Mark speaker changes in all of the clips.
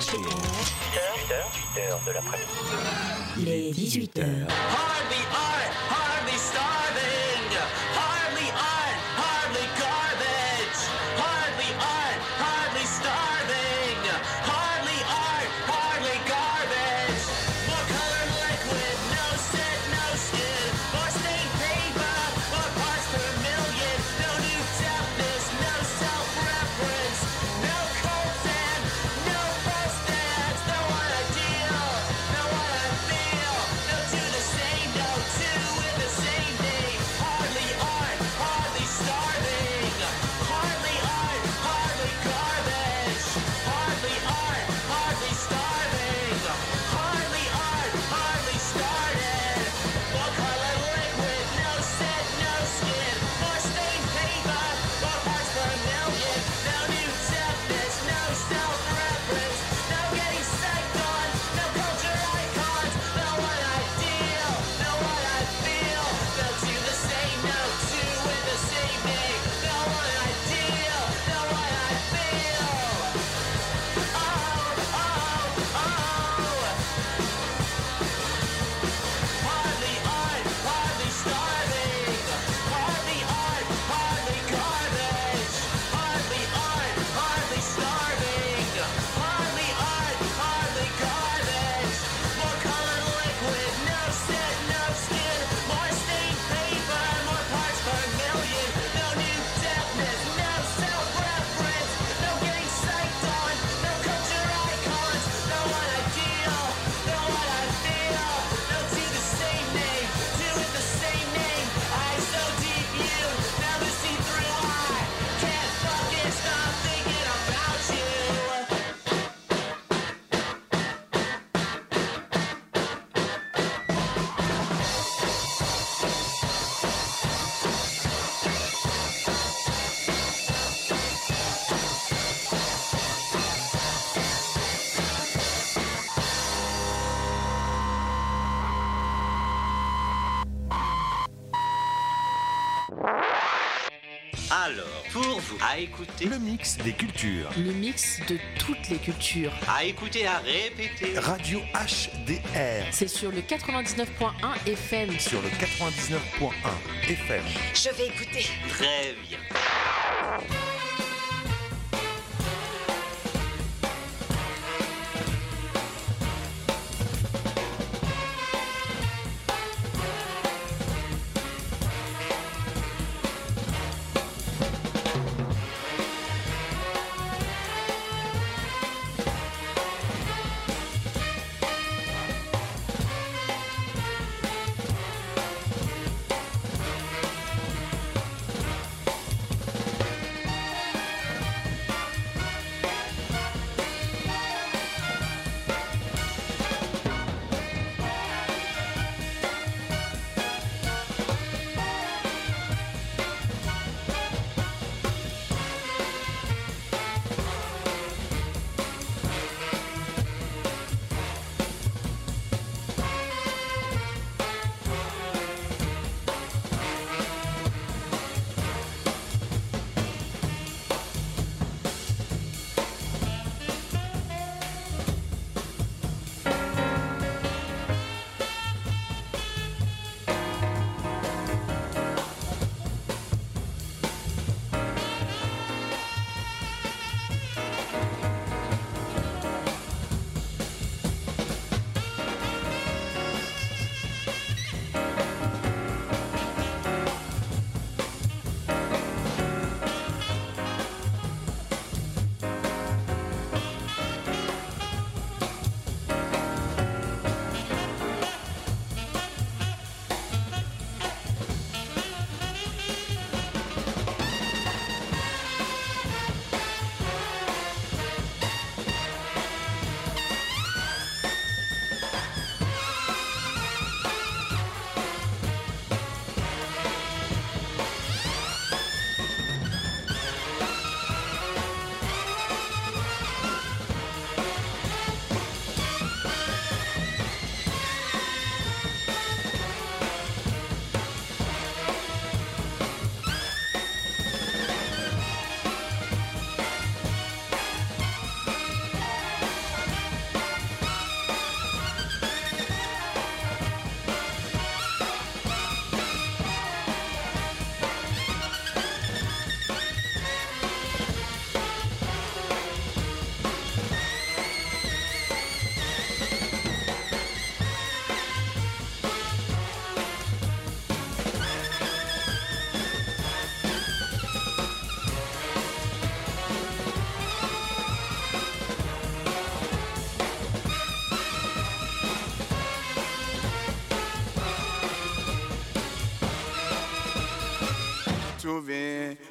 Speaker 1: 8h de l'après-midi.
Speaker 2: Les 18h.
Speaker 3: Hardly art, hardly starving. Hardly art, hardly garbage. Hardly art, hardly starving. Hardly art, hardly garbage. More colored liquid, no scent, no skin. More stained paper, more parts per million. No new deafness, no self-reference. No cults and no false stands. No one ideal, no one I feel. No to the same, no two with the same name. Hardly art, hardly starving. Hardly art, hardly garbage. Hardly art, hardly starving. Hardly art, hardly started. More colored liquid, no scent, no skin. More stained paper, more parts per million. No new deafness, no self-reference. No getting psyched on, no culture icons. No one ideal, no what I feel. No to the same, no two with the same name. No one ideal, no what I feel. Oh, oh, oh. Hardly art, hardly starving. Hardly art, hardly garbage. Hardly art, hardly starving. Hardly art, hardly garbage. More colored liquid, no scent, no skin. More stained paper, more parts per million. No new deafness, no self-reference. No getting psyched on, no culture icons. No one ideal, no what I feel. No to the same name, two with the same name. Eyes so deep, you never see through. I can't fucking stop thinking about you.
Speaker 4: Alors, pour vous, à écouter,
Speaker 5: Le mix des cultures.
Speaker 2: Le mix de toutes les cultures.
Speaker 4: à écouter, à répéter.
Speaker 5: Radio HDR.
Speaker 2: C'est sur le 99.1 FM.
Speaker 5: Sur le 99.1 FM.
Speaker 6: Je vais écouter.
Speaker 4: Très bien.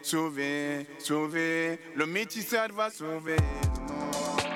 Speaker 6: sauver, sauver. Le métissage va sauver le monde.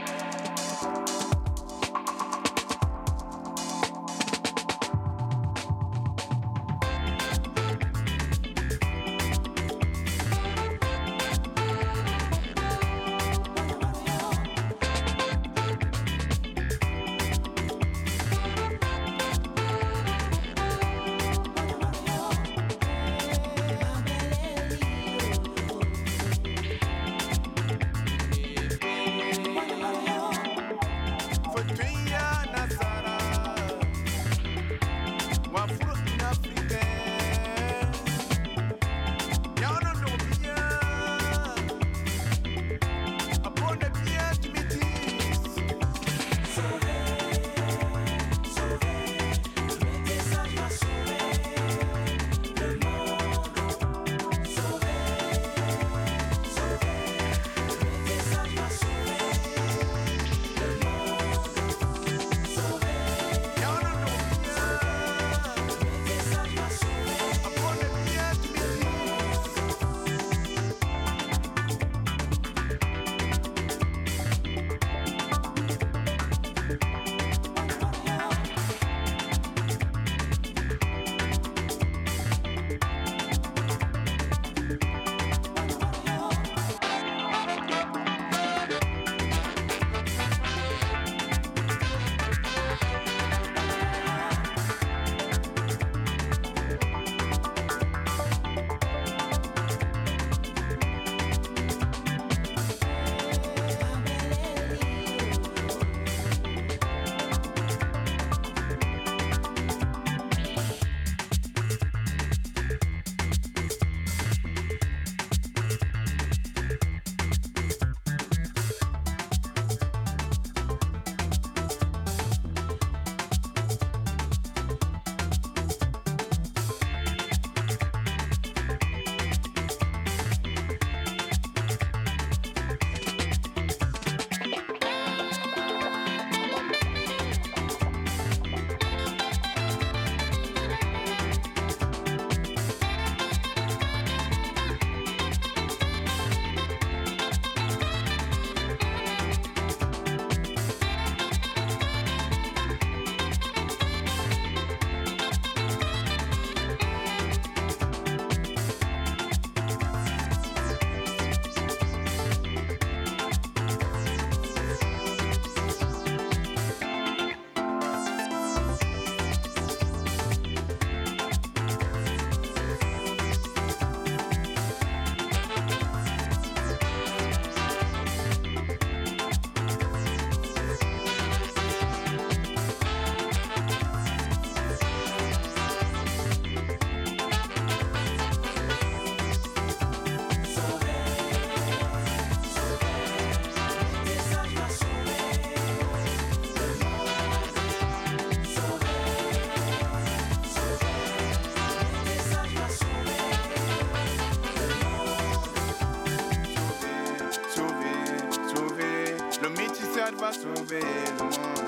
Speaker 6: Va sauver le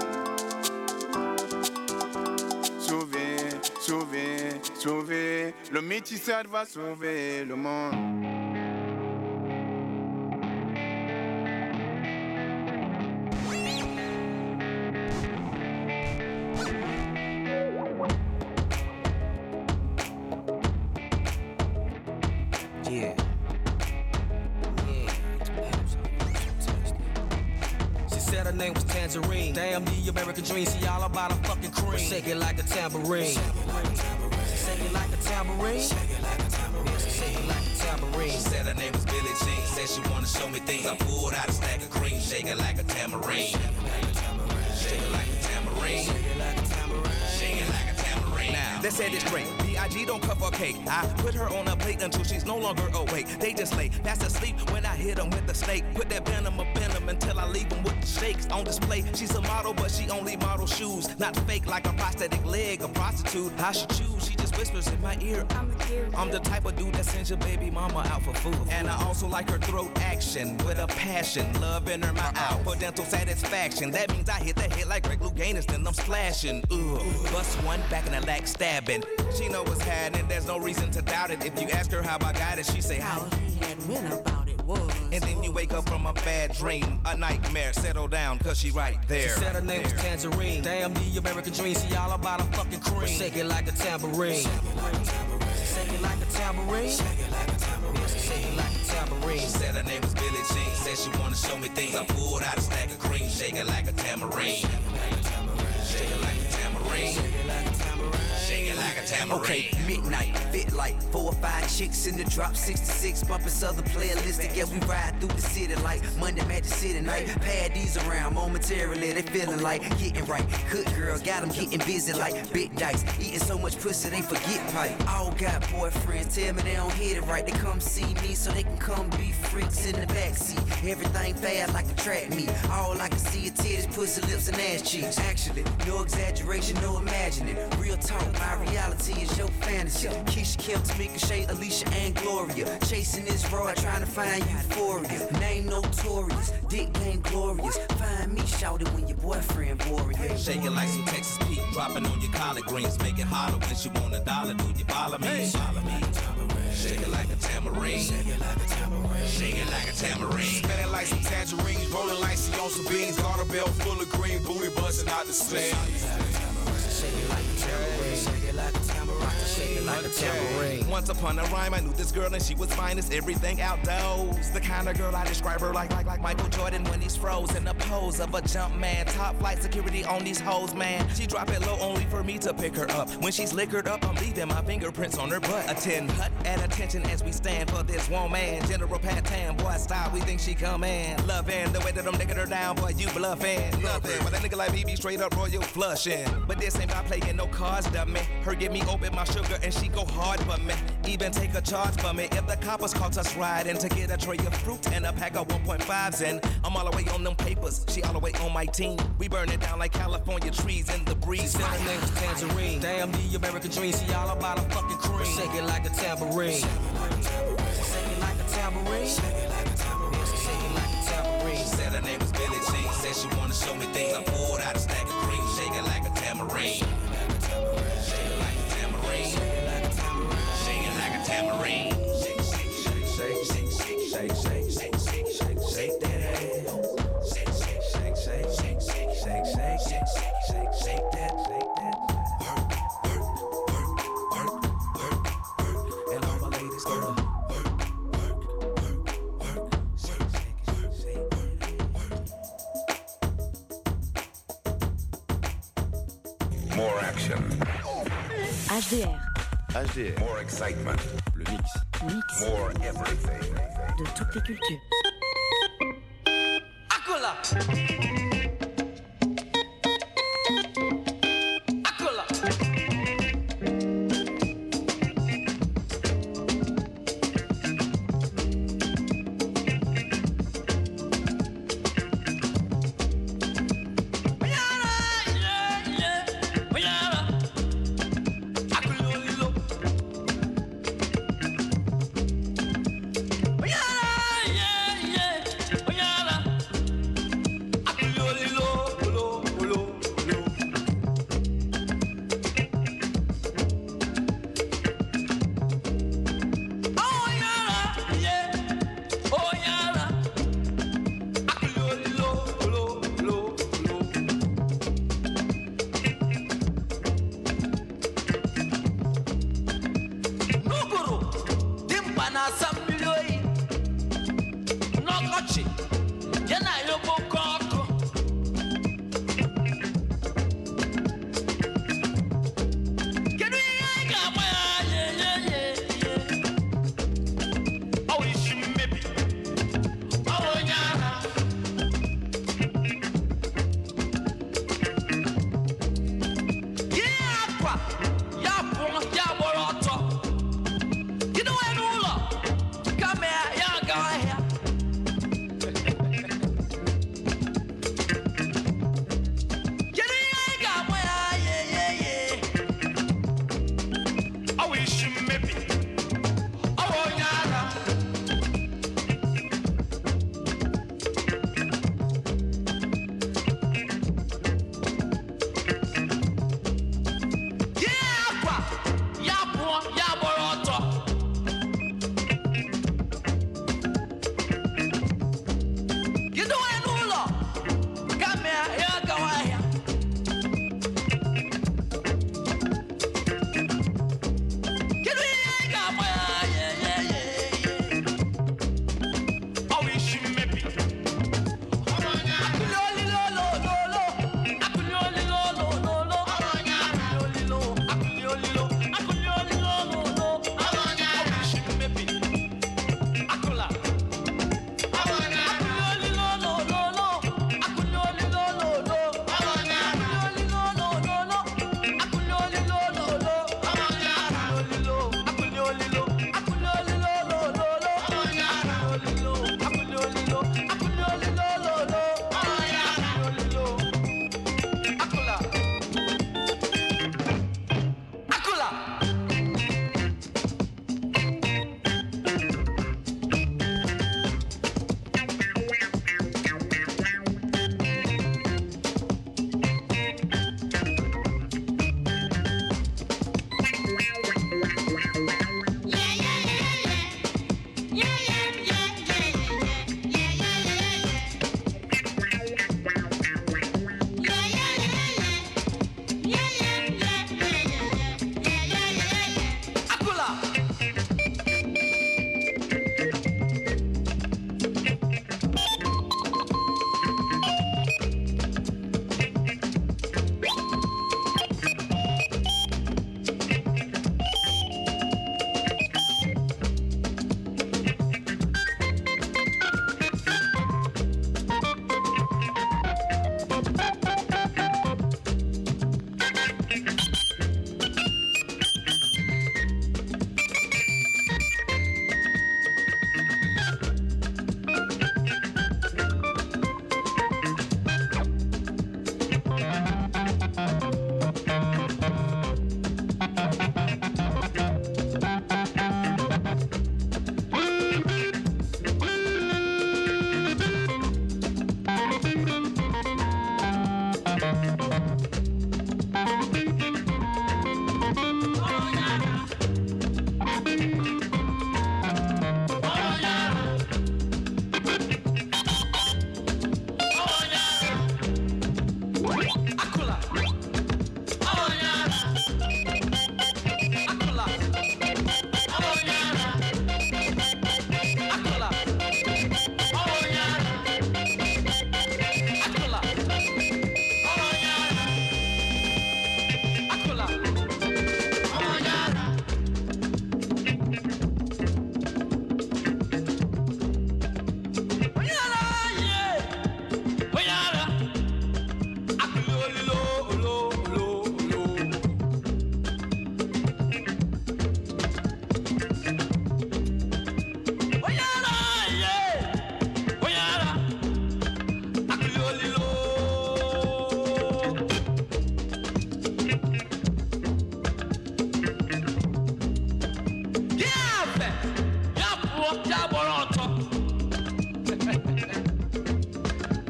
Speaker 6: monde. Sauver, sauver, sauver. Le métissage va sauver le monde.
Speaker 7: Damn the American dream, see all about a fucking cream. Shake it like a tambourine. Shake it like a tambourine. Shake it like a tambourine. Shake it like a tambourine. She said her name was Billie Jean. Said she wanna show me things. I pulled out a stack of cream. Shake it like a tambourine. Shake it like a tambourine. Shake it like a tambourine. Shake it like a tambourine. Shake it like a tambourine. Now, let's say this straight. B.I.G. don't cover cake. I put her on a plate until she's no longer awake. They just lay fast asleep when I hit them with the snake. Put that venom until I leave them with the shakes on display. She's a model, but she only models shoes. Not fake like a prosthetic leg, a prostitute. I should choose. She just whispers in my ear. I'm the type of dude that sends your baby mama out for food. And I also like her throat action with a passion. Love in her mouth out for dental satisfaction. That means I hit the head like Greg Louganis, then I'm splashing. Bust one back in the leg, stabbing. She know what's happening, there's no reason to doubt it. If you ask her how I got it, she say how he had went about it was.
Speaker 8: And then you wake up from a bad dream, a nightmare. Settle down, cause she right there.
Speaker 7: She said her name was Tangerine. Damn, the American dream. See all about a fucking cream. Shake it like a tambourine. Shake it like a tambourine. Shake it like a tambourine. Shake it like a tambourine.
Speaker 8: She said her name was Billie Jean. Said she wanna show me things. I pulled out a stack of cream. Shake it like a tambourine. Shake it like a tambourine. Shake it like a tambourine. Shake it like a tambourine.
Speaker 9: Okay, midnight, fit like 4 or 5 chicks in the drop, 66 bumping Southern playalistic. Yeah, we ride through the city like Monday Magic City night. Paddies around momentarily, they feeling like getting right. Good girl, got them getting busy like big dice. Eating so much pussy, they forget pipe. All got boyfriends, tell me they don't hit it right. They come see me so they can come be freaks in the backseat. Everything fast like a track meet. All I can see is titties, pussy, lips, and ass cheeks. Actually, no exaggeration, no imagining. Real talk, my reality is your fantasy. Keisha, Kim, Tamika, Shay, Alicia, and Gloria. Chasing this road, trying to find euphoria. Name notorious, dick game glorious. Find me, shout it when your boyfriend boring.
Speaker 8: Shake it like some Texas Pete, dropping on your collard greens. Make it holler when she want $1. Do you follow me? Follow me. Shake it like a tambourine. Shake it like a tambourine. Shake it like a tambourine.
Speaker 10: Spinning like some tangerines, rolling like she on some beans. Garter belt full of green, booty busting out the seams.
Speaker 7: Shake it like a tambourine. Shake it like a tambourine. Shake it like a tambourine.
Speaker 8: Once upon a rhyme, I knew this girl and she was fine as everything outdoors. The kind of girl I describe her like Michael Jordan when he's froze in the pose of a jump man. Top flight security on these hoes, man. She drop it low only for me to pick her up. When she's liquored up, I'm leaving my fingerprints on her butt. Attend hut at attention as we stand for this woman. General Patan, boy style, we think she come in. Loving the way that I'm nicking her down, boy you bluffing. Nothing, but that nigga like me be straight up royal flushing. But this ain't about playing no cards, dummy. Her give me open my sugar and she go hard for me. Even take a charge for me if the coppers caught us riding to get a tray of fruit and a pack of 1.5s in. I'm all the way on them papers, she all the way on my team. We burn it down like California trees in the breeze.
Speaker 7: She said her name was Tangerine. Damn, the American dream. See all about a fucking cream. Shake it like a tambourine. Shake it like a tambourine. Shake it like a tambourine. Shake it like a tambourine.
Speaker 8: She said her name was Billie Jean. Said she wanna show me things. I pulled out a stack of cream. Shake it like a tambourine. Shake it like a tambourine. Shake it like a tambourine. Shake it like a tambourine. Shake, shake, shake, shake, shake, shake, shake, shake, shake, shake, shake that ass. Shake, shake, shake, shake, shake, shake, shake, shake, shake, shake, shake that, shake that. Work, work, work, work, work, work. And all my ladies go to work, work, work, work. Shake, shake, shake, work.
Speaker 5: More action.
Speaker 2: HDR.
Speaker 5: HDR. More excitement. Le mix. More everything.
Speaker 2: De toutes les cultures.
Speaker 3: Acola. Acola.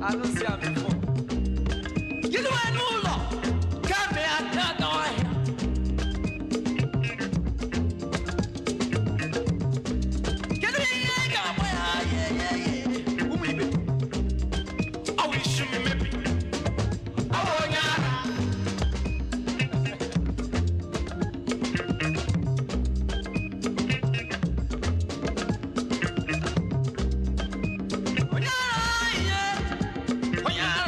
Speaker 3: Oh yeah.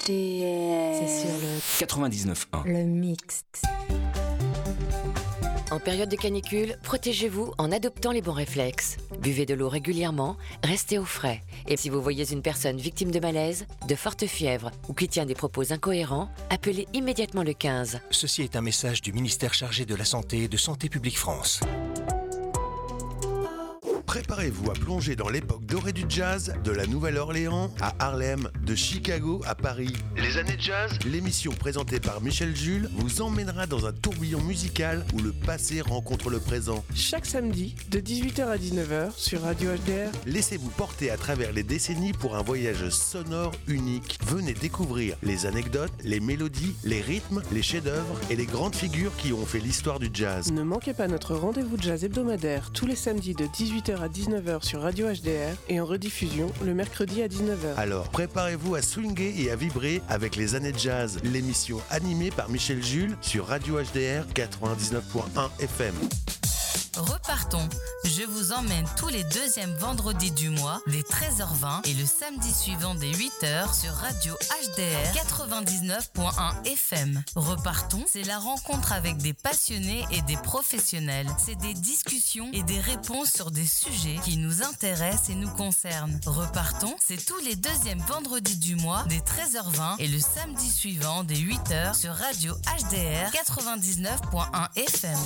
Speaker 2: HDR. C'est sur le
Speaker 11: 99.1.
Speaker 2: Le mix.
Speaker 12: En période de canicule, protégez-vous en adoptant les bons réflexes. Buvez de l'eau régulièrement, restez au frais. Et si vous voyez une personne victime de malaise, de forte fièvre ou qui tient des propos incohérents, appelez immédiatement le 15.
Speaker 13: Ceci est un message du ministère chargé de la Santé et de Santé publique France.
Speaker 14: Préparez-vous à plonger dans l'époque dorée du jazz, de la Nouvelle-Orléans à Harlem, de Chicago à Paris. Les années jazz, l'émission présentée par Michel Jules, vous emmènera dans un tourbillon musical où le passé rencontre le présent.
Speaker 15: Chaque samedi, de 18h à 19h sur Radio HDR.
Speaker 14: Laissez-vous porter à travers les décennies pour un voyage sonore unique. Venez découvrir les anecdotes, les mélodies, les rythmes, les chefs-d'œuvre et les grandes figures qui ont fait l'histoire du jazz.
Speaker 15: Ne manquez pas notre rendez-vous jazz hebdomadaire tous les samedis de 18h à 19h sur Radio HDR et en rediffusion le mercredi à 19h.
Speaker 14: Alors préparez-vous à swinguer et à vibrer avec les années jazz, l'émission animée par Michel Jules sur Radio HDR 99.1 FM.
Speaker 16: Repartons. Je vous emmène tous les deuxièmes vendredis du mois, dès 13h20 et le samedi suivant dès 8h sur Radio HDR 99.1 FM. Repartons, c'est la rencontre avec des passionnés et des professionnels. C'est des discussions et des réponses sur des sujets qui nous intéressent et nous concernent. Repartons, c'est tous les deuxièmes vendredis du mois, dès 13h20 et le samedi suivant dès 8h sur Radio HDR 99.1 FM.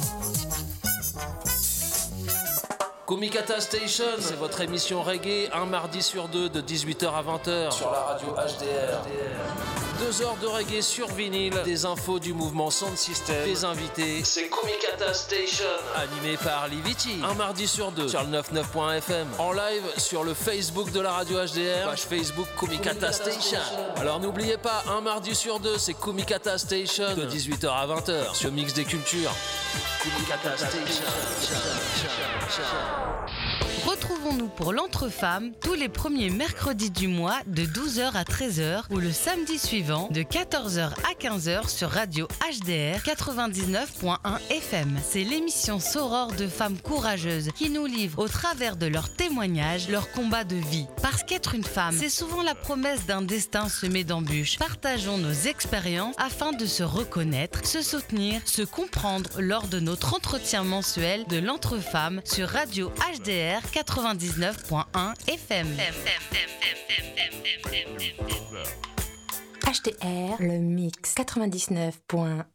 Speaker 17: Kumikata Station, c'est votre émission reggae, un mardi sur deux de 18h à 20h sur la radio HDR. 2 heures de reggae sur vinyle, des infos du mouvement Sound System, des invités. C'est Kumikata Station, animé par Liviti. Un mardi sur deux sur le 99.fm. En live sur le Facebook de la radio HDR, page Facebook Kumikata Station. Alors n'oubliez pas, un mardi sur deux, c'est Kumikata Station, de 18h à 20h sur Mix des Cultures. Kumikata Station.
Speaker 16: Retrouvons-nous pour l'Entre-Femmes tous les premiers mercredis du mois de 12h à 13h ou le samedi suivant de 14h à 15h sur Radio HDR 99.1 FM. C'est l'émission sorore de femmes courageuses qui nous livrent au travers de leurs témoignages leur combat de vie. Parce qu'être une femme, c'est souvent la promesse d'un destin semé d'embûches. Partageons nos expériences afin de se reconnaître, se soutenir, se comprendre lors de notre entretien mensuel de l'Entre-Femmes sur Radio HDR 99.1 FM.
Speaker 2: HDR, le mix 99.1.